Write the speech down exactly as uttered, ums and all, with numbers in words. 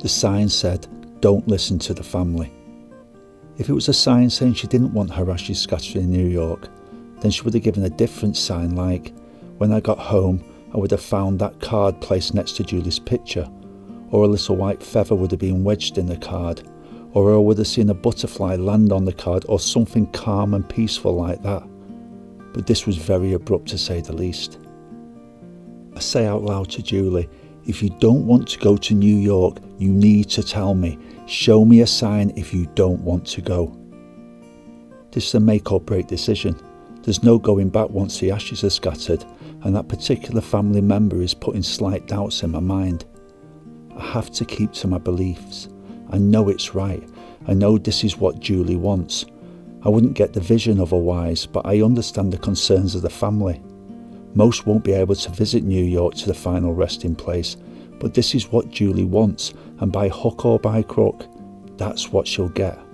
The sign said, "Don't listen to the family." If it was a sign saying she didn't want her ashes scattered in New York, then she would have given a different sign like, "When I got home, I would have found that card placed next to Julie's picture," or a little white feather would have been wedged in the card, or I would have seen a butterfly land on the card, or something calm and peaceful like that. But this was very abrupt, to say the least. I say out loud to Julie, "If you don't want to go to New York, you need to tell me. Show me a sign if you don't want to go." This is a make or break decision. There's no going back once the ashes are scattered, and that particular family member is putting slight doubts in my mind. I have to keep to my beliefs. I know it's right. I know this is what Julie wants. I wouldn't get the vision otherwise, but I understand the concerns of the family. Most won't be able to visit New York to the final resting place, but this is what Julie wants, and by hook or by crook, that's what she'll get.